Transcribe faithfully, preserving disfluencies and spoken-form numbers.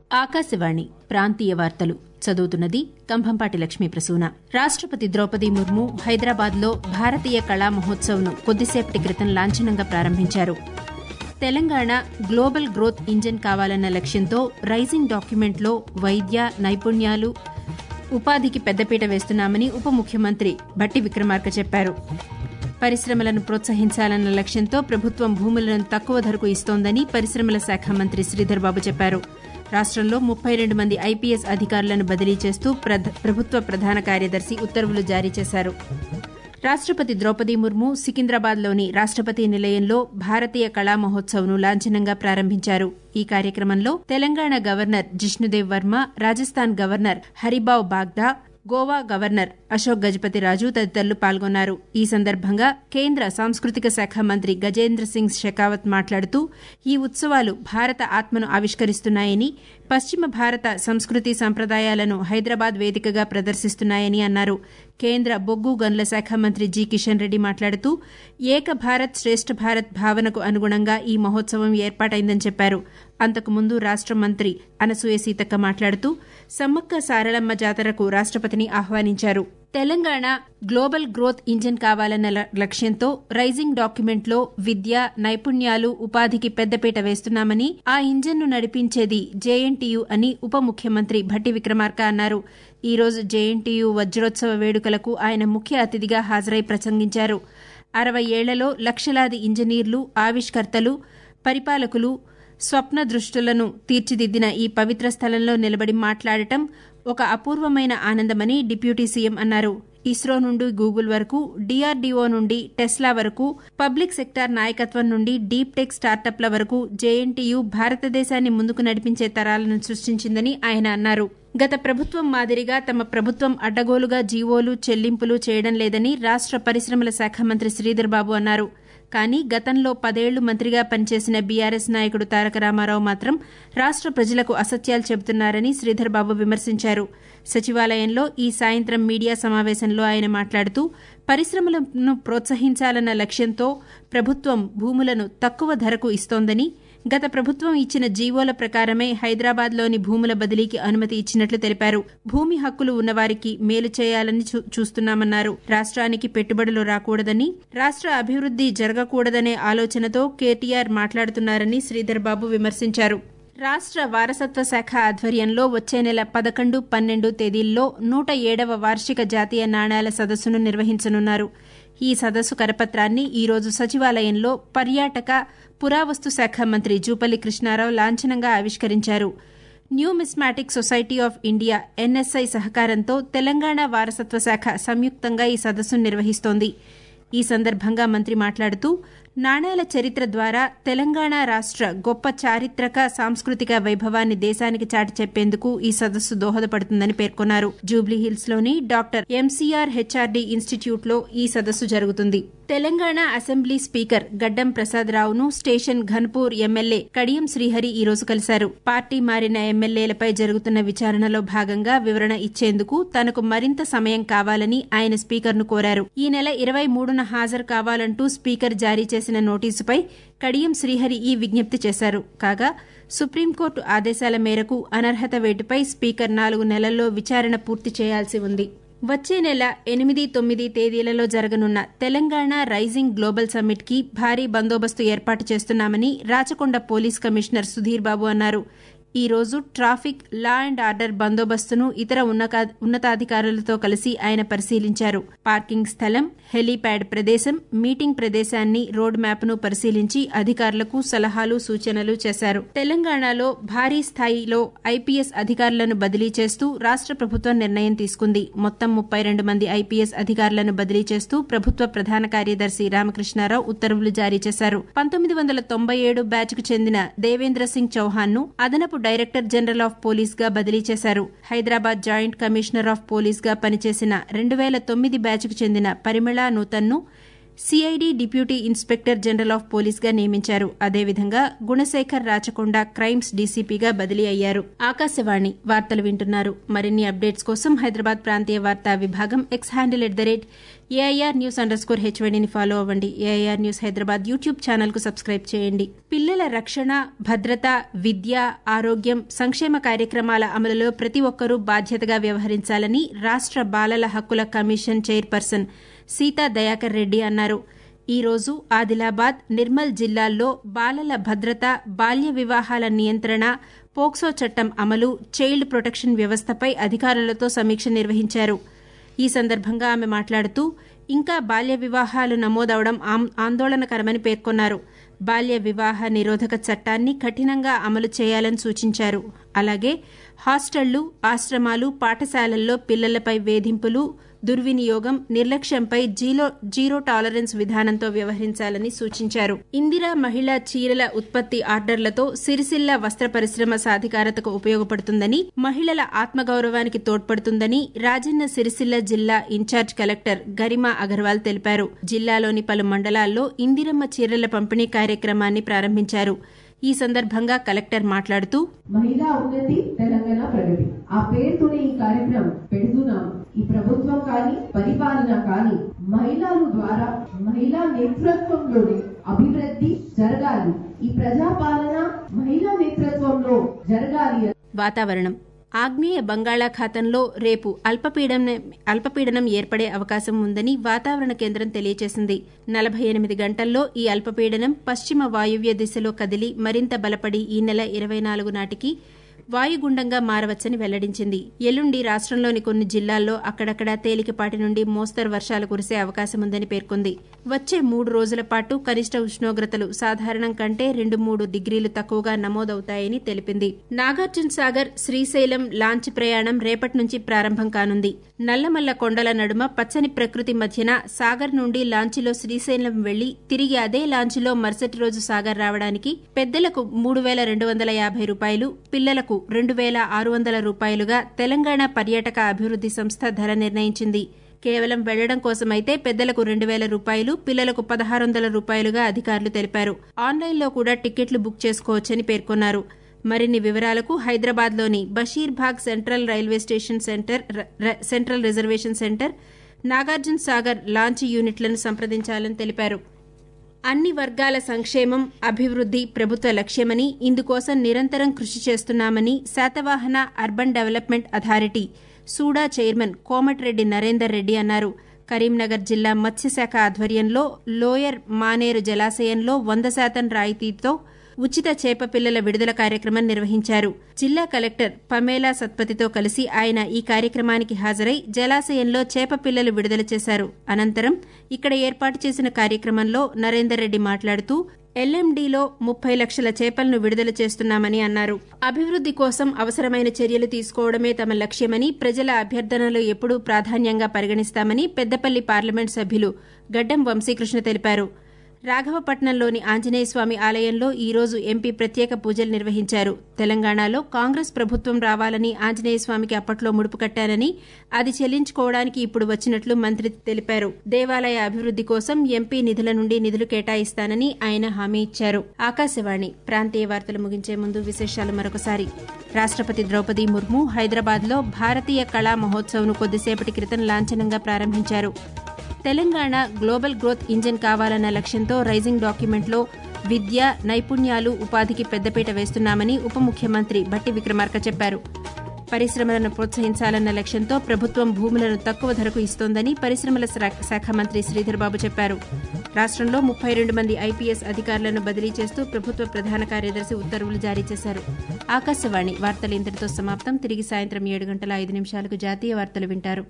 ఆకాశవాణి ప్రాంతీయ వార్తలు చదువుతున్నది కంభంపాటి లక్ష్మీ ప్రసూన. రాష్టపతి ద్రౌపది ముర్ము హైదరాబాద్లో భారతీయ కళా మహోత్సవ్ను కొద్దిసేపటి క్రితం లాంఛనంగా ప్రారంభించారు. తెలంగాణ గ్లోబల్ గ్రోత్ ఇంజిన్ కావాలన్న లక్ష్యంతో రైజింగ్ డాక్యుమెంట్లో వైద్య నైపుణ్యాలు ఉపాధికి పెద్దపీట వేస్తున్నామని ఉప ముఖ్యమంత్రి భట్టి విక్రమార్క చెప్పారు. పరిశ్రమలను ప్రోత్సహించాలన్న లక్ష్యంతో ప్రభుత్వం భూములను తక్కువ ధరకు ఇస్తోందని పరిశ్రమల శాఖ మంత్రి శ్రీధర్బాబు చెప్పారు. రాష్టంలో ముప్పై రెండు మంది ఐపీఎస్ అధికారులను బదిలీ చేస్తూ ప్రభుత్వ ప్రధాన కార్యదర్శి ఉత్తర్వులు జారీ చేశారు. రాష్టపతి ద్రౌపది ముర్ము సికింద్రాబాద్లోని రాష్టపతి నిలయంలో భారతీయ కళా మహోత్సవ్ను లాంఛనంగా ప్రారంభించారు. ఈ కార్యక్రమంలో Telangana governor Jishnudev Varma, Rajasthan governor Haribhau Bagde, Goa governor Ashok Gajapathiraju తదితరులు పాల్గొన్నారు. ఈ సందర్భంగా కేంద్ర సాంస్కృతిక శాఖ మంత్రి గజేంద్ర సింగ్ షెకావత్ మాట్లాడుతూ ఈ ఉత్సవాలు భారత ఆత్మను ఆవిష్కరిస్తున్నాయని, పశ్చిమ భారత సంస్కృతి సంప్రదాయాలను హైదరాబాద్ వేదికగా ప్రదర్శిస్తున్నాయని అన్నారు. కేంద్ర బొగ్గు గనుల శాఖ మంత్రి జి కిషన్ రెడ్డి మాట్లాడుతూ ఏక భారత్ శ్రేష్ఠ భారత్ భావనకు అనుగుణంగా ఈ మహోత్సవం ఏర్పాటైందని చెప్పారు. అంతకుముందు రాష్ట మంత్రి అనసూయ సీతక్క మాట్లాడుతూ సమ్మక్క సారలమ్మ జాతరకు రాష్టపతిని ఆహ్వానించారు. తెలంగాణ గ్లోబల్ గ్రోత్ ఇంజిన్ కావాలన్న లక్ష్యంతో రైజింగ్ డాక్యుమెంట్లో విద్య నైపుణ్యాలు ఉపాధికి పెద్దపీట వేస్తున్నామని, ఆ ఇంజిన్ను నడిపించేది జేఎన్టీయూ అని ఉప ముఖ్యమంత్రి భట్టి విక్రమార్క అన్నారు. ఈ రోజు జేఎన్టీయూ వజ్రోత్సవ వేడుకలకు ఆయన ముఖ్య అతిథిగా హాజరై ప్రసంగించారు. అరవై ఏళ్లలో లక్షలాది ఇంజనీర్లు, ఆవిష్కర్తలు, పరిపాలకులు స్వప్న దృష్టులను తీర్చిదిద్దిన ఈ పవిత్ర స్థలంలో నిలబడి మాట్లాడటం ఒక అపూర్వమైన ఆనందమని డిప్యూటీ సీఎం అన్నారు. ఇస్రో నుండి గూగుల్ వరకు, డీఆర్డీఓ నుండి టెస్లా వరకు, పబ్లిక్ సెక్టార్ నాయకత్వం నుండి డీప్ టెక్ స్టార్టప్ల వరకు జేఎన్టీయూ భారతదేశాన్ని ముందుకు నడిపించే తరాలను సృష్టించిందని ఆయన అన్నారు. గత ప్రభుత్వం మాదిరిగా తమ ప్రభుత్వం అడ్డగోలుగా జీవోలు చెల్లింపులు చేయడం లేదని రాష్ట పరిశ్రమల శాఖ మంత్రి శ్రీధర్బాబు అన్నారు. కానీ గతంలో పదేళ్లు మంత్రిగా పనిచేసిన బీఆర్ఎస్ నాయకుడు తారక రామారావు మాత్రం రాష్ట ప్రజలకు అసత్యాలు చెబుతున్నారని శ్రీధర్బాబు విమర్శించారు. సచివాలయంలో ఈ సాయంత్రం మీడియా సమావేశంలో ఆయన మాట్లాడుతూ పరిశ్రమలను ప్రోత్సహించాలన్న లక్ష్యంతో ప్రభుత్వం భూములను తక్కువ ధరకు ఇస్తోందని, గత ప్రభుత్వం ఇచ్చిన జీవోల ప్రకారమే హైదరాబాద్లోని భూముల బదిలీకి అనుమతి ఇచ్చినట్లు తెలిపారు. భూమి హక్కులు ఉన్నవారికి మేలు చేయాలని చూస్తున్నామన్నారు. రాష్ట్రానికి పెట్టుబడులు రాకూడదని, రాష్ట్ర అభివృద్ది జరగకూడదనే ఆలోచనతో కేటీఆర్ మాట్లాడుతున్నారని శ్రీధర్బాబు విమర్శించారు. రాష్ట్ర వారసత్వ శాఖ ఆధ్వర్యంలో వచ్చే నెల పదకొండు పన్నెండు తేదీల్లో నూట ఏడవ వార్షిక జాతీయ నాణేల సదస్సును నిర్వహించనున్నారు. ఈ సదస్సు కరపత్రాన్ని ఈరోజు సచివాలయంలో పర్యాటక పురావస్తు శాఖ మంత్రి జూపల్లి కృష్ణారావు లాంఛనంగా ఆవిష్కరించారు. Numismatic society of India NSI సహకారంతో తెలంగాణ వారసత్వ శాఖ సంయుక్తంగా ఈ సదస్సును నిర్వహిస్తోంది. ఈ సందర్భంగా మంత్రి మాట్లాడుతూ నాణేల చరిత్ర ద్వారా తెలంగాణ రాష్ట్ర గొప్ప చారిత్రక సాంస్కృతిక వైభవాన్ని దేశానికి చాటి చెప్పేందుకు ఈ సదస్సు దోహదపడుతుందని పేర్కొన్నారు. జూబ్లీహిల్స్లోని డాక్టర్ ఎంసీఆర్ హెచ్ఆర్డీ ఇన్స్టిట్యూట్లో ఈ సదస్సు జరుగుతుంది. తెలంగాణ అసెంబ్లీ స్పీకర్ గడ్డం ప్రసాదరావును స్టేషన్ ఘన్పూర్ ఎమ్మెల్యే కడియం శ్రీహరి ఈ రోజు కలిశారు. పార్టీ మారిన ఎమ్మెల్యేలపై జరుగుతున్న విచారణలో భాగంగా వివరణ ఇచ్చేందుకు తనకు మరింత సమయం కావాలని ఆయన స్పీకర్ను కోరారు. ఈ నెల ఇరవై మూడున హాజరు కావాలంటూ స్పీకర్ జారీ చేసిన నోటీసుపై కడియం శ్రీహరి ఈ విజ్ఞప్తి చేశారు. కాగా సుప్రీంకోర్టు ఆదేశాల మేరకు అనర్హత వేటుపై స్పీకర్ నాలుగు నెలల్లో విచారణ పూర్తి చేయాల్సి ఉంది. వచ్చే నెల ఎనిమిది తొమ్మిది తేదీలలో జరగనున్న తెలంగాణ రైజింగ్ గ్లోబల్ సమ్మిట్ కి భారీ బందోబస్తు ఏర్పాటు చేస్తున్నామని రాచకొండ పోలీస్ కమిషనర్ సుధీర్ బాబు అన్నారు. ఈ రోజు ట్రాఫిక్, లా అండ్ ఆర్డర్ బందోబస్తును ఇతర ఉన్నతాధికారులతో కలిసి ఆయన పరిశీలించారు. పార్కింగ్ స్థలం, హెలీప్యాడ్ ప్రదేశం, మీటింగ్ ప్రదేశాన్ని, రోడ్ మ్యాప్ను పరిశీలించి అధికారులకు సలహాలు సూచనలు చేశారు. తెలంగాణలో భారీ స్థాయిలో ఐపీఎస్ అధికారులను బదిలీ చేస్తూ రాష్ట ప్రభుత్వం నిర్ణయం తీసుకుంది. మొత్తం ముప్పై రెండు మంది ఐపీఎస్ అధికారులను బదిలీ చేస్తూ ప్రభుత్వ ప్రధాన కార్యదర్శి రామకృష్ణారావు ఉత్తర్వులు జారీ చేశారు. పంతొమ్మిది వందల తొంభై ఏడు బ్యాచ్కు చెందిన దేవేంద్ర సింగ్ చౌహాన్ ను అదనపు డైరెక్టర్ జనరల్ ఆఫ్ పోలీస్ గా బదిలీ చేశారు. Hyderabad joint commissioner of police గా పనిచేసిన రెండు వేల తొమ్మిది బ్యాచ్కు చెందిన పరిమళ నూతన్ ను CID deputy inspector general of పోలీస్గా నియమించారు. అదేవిధంగా గుణశేఖర్ రాచకొండ క్రైమ్స్ డీసీపీగా బదిలీ అయ్యారు. ఆకాశవాణి వార్తలు వింటున్నారు. మరిన్ని అప్డేట్స్ కోసం హైదరాబాద్ ప్రాంతీయ వార్తా విభాగం X handle at the rate AIR news underscore స్కోర్ హెచ్వైడీని ఫాలో అవ్వండి. AIR news Hyderabad YouTube channel కు సబ్స్క్రైబ్ చేయండి. పిల్లల రక్షణ, భద్రత, విద్య, ఆరోగ్యం, సంక్షేమ కార్యక్రమాల అమలులో ప్రతి ఒక్కరూ బాధ్యతగా వ్యవహరించాలని రాష్ట బాలల హక్కుల కమిషన్ చైర్పర్సన్ సీతా దయాకర్ రెడ్డి అన్నారు. ఈ రోజు ఆదిలాబాద్, నిర్మల్ జిల్లాల్లో బాలల భద్రత, బాల్య వివాహాల నియంత్రణ, పోక్సో చట్టం అమలు, చైల్డ్ ప్రొటెక్షన్ వ్యవస్థపై అధికారులతో సమీక్ష నిర్వహించారు. ఈ సందర్భంగా ఆమె మాట్లాడుతూ ఇంకా బాల్య వివాహాలు నమోదవడం ఆందోళనకరమని పేర్కొన్నారు. బాల్య వివాహ నిరోధక చట్టాన్ని కఠినంగా అమలు చేయాలని సూచించారు. అలాగే హాస్టళ్లు, ఆశ్రమాలు, పాఠశాలల్లో పిల్లలపై వేధింపులు, దుర్వినియోగం, నిర్లక్ష్యంపై జీరో జీరో టాలరెన్స్ విధానంతో వ్యవహరించాలని సూచించారు. ఇందిరా మహిళా చీరల ఉత్పత్తి ఆర్డర్లతో సిరిసిల్ల వస్త్ర పరిశ్రమ సాధికారతకు ఉపయోగపడుతుందని, మహిళల ఆత్మగౌరవానికి తోడ్పడుతుందని రాజన్న సిరిసిల్ల జిల్లా ఇన్ఛార్జ్ కలెక్టర్ గరిమా అగర్వాల్ తెలిపారు. జిల్లాలోని పలు మండలాల్లో ఇందిరమ్మ చీరల పంపిణీ కార్యక్రమాన్ని ప్రారంభించారు. ఈ సందర్భంగా కలెక్టర్ మాట్లాడుతూ మహిళా ఉన్నతి తెలంగాణ ప్రగతి ఆ పేరుతోనే ఈ కార్యక్రమం పెడుతున్నాము. ఈ ప్రభుత్వం కానీ పరిపాలన కానీ మహిళల ద్వారా మహిళా నేతృత్వంలోనే అభివృద్ధి జరగాలి. ఈ ప్రజాపాలన మహిళా నేతృత్వంలో జరగాలి. వాతావరణం. ఆగ్నేయ బంగాళాఖాతంలో రేపు అల్పపీడనం అల్పపీడనం ఏర్పడే అవకాశం ఉందని వాతావరణ కేంద్రం తెలియజేసింది. నలభై ఎనిమిది గంటల్లో ఈ అల్పపీడనం పశ్చిమ వాయువ్య దిశలో కదిలి మరింత బలపడి ఈ నెల ఇరవై నాలుగు నాటికి వాయుగుండంగా మారవచ్చని వెల్లడించింది. ఎల్లుండి రాష్ట్రంలోని కొన్ని జిల్లాల్లో అక్కడక్కడా తేలికపాటి నుండి మోస్తరు వర్షాలు కురిసే అవకాశముందని పేర్కొంది. వచ్చే మూడు రోజుల పాటు కనిష్ట ఉష్ణోగ్రతలు సాధారణం కంటే రెండు మూడు డిగ్రీలు తక్కువగా నమోదవుతాయని తెలిపింది. నాగార్జున సాగర్ శ్రీశైలం లాంచ్ ప్రయాణం రేపటి నుంచి ప్రారంభం కానుంది. నల్లమల్ల కొండల నడుమ పచ్చని ప్రకృతి మధ్యన సాగర్ నుండి లాంచీలో శ్రీశైలం వెళ్లి తిరిగి అదే లాంచీలో మరుసటి రోజు సాగర్ రావడానికి పెద్దలకు మూడు వేల రెండు వందల యాభై రూపాయలు, పిల్లలకు రెండు వేల ఆరు వందల రూపాయలుగా తెలంగాణ పర్యాటక అభివృద్ది సంస్థ ధర నిర్ణయించింది. కేవలం వెళ్లడం కోసమైతే పెద్దలకు రెండు వేల రూపాయలు, పిల్లలకు పదహారు వందల రూపాయలుగా అధికారులు తెలిపారు. ఆన్లైన్లో కూడా టికెట్లు బుక్ చేసుకోవచ్చని పేర్కొన్నారు. మరిన్ని వివరాలకు హైదరాబాద్లోని Basheerbagh central railway station centre central reservation centre, Nagarjuna Sagar launch యూనిట్లను సంప్రదించాలని తెలిపారు. అన్ని వర్గాల సంక్షేమం, అభివృద్ది ప్రభుత్వ లక్ష్యమని, ఇందుకోసం నిరంతరం కృషి చేస్తున్నామని Satavahana urban development authority SUDA chairman Komatireddy Narender Reddy అన్నారు. కరీంనగర్ జిల్లా మత్స్యశాఖ ఆధ్వర్యంలో లోయర్ మానేరు జలాశయంలో వంద శాతం రాయితీతో ఉచిత చేప పిల్లల విడుదల కార్యక్రమం నిర్వహించారు. జిల్లా కలెక్టర్ పమేలా సత్పతితో కలిసి ఆయన ఈ కార్యక్రమానికి హాజరై జలాశయంలో చేప పిల్లలు విడుదల చేశారు. అనంతరం ఇక్కడ ఏర్పాటు చేసిన కార్యక్రమంలో నరేందర్ రెడ్డి మాట్లాడుతూ ఎల్ఎండీలో ముప్పై లక్షల చేపలను విడుదల చేస్తున్నామని అన్నారు. అభివృద్ది కోసం అవసరమైన చర్యలు తీసుకోవడమే తమ లక్ష్యమని, ప్రజల అభ్యర్థనలు ఎప్పుడూ ప్రాధాన్యంగా పరిగణిస్తామని పెద్దపల్లి పార్లమెంట్ సభ్యులు గడ్డం వంశీకృష్ణ తెలిపారు. రాఘవపట్నంలోని ఆంజనేయస్వామి ఆలయంలో ఈ రోజు ఎంపీ ప్రత్యేక పూజలు నిర్వహించారు. తెలంగాణలో కాంగ్రెస్ ప్రభుత్వం రావాలని ఆంజనేయస్వామికి అప్పట్లో ముడుపు కట్టానని, అది చెల్లించుకోవడానికి ఇప్పుడు వచ్చినట్లు మంత్రి తెలిపారు. దేవాలయ అభివృద్ది కోసం ఎంపీ నిధుల నుండి నిధులు కేటాయిస్తానని ఆయన హామీ ఇచ్చారు. ఆకాశవాణి ప్రాంతీయ వార్తలు ముగించే ముందు విశేషాలు మరొకసారి. రాష్టపతి ద్రౌపది ముర్ము హైదరాబాద్లో భారతీయ కళా మహోత్సవ్ను కొద్దిసేపటి క్రితం లాంఛనంగా ప్రారంభించారు. తెలంగాణ గ్లోబల్ గ్రోత్ ఇంజిన్ కావాలన్న లక్ష్యంతో రైజింగ్ డాక్యుమెంట్లో విద్య, నైపుణ్యాలు, ఉపాధికి పెద్దపీట వేస్తున్నామని ఉప ముఖ్యమంత్రి భట్టి విక్రమార్క చెప్పారు. పరిశ్రమలను ప్రోత్సహించాలన్న లక్ష్యంతో ప్రభుత్వం భూములను తక్కువ ధరకు ఇస్తోందని పరిశ్రమల శాఖ మంత్రి శ్రీధర్ బాబు చెప్పారు. రాష్ట్రంలో ముప్పై రెండు మంది ఐపీఎస్ అధికారులను బదిలీ చేస్తూ ప్రభుత్వ ప్రధాన కార్యదర్శి ఉత్తర్వులు జారీ చేశారు. ఆకాశవాణి వార్తలు ఇంతటితో సమాప్తం. తిరిగి సాయంత్రం ఏడు గంటల ఐదు నిమిషాలకు జాతీయ వార్తలు వింటారు.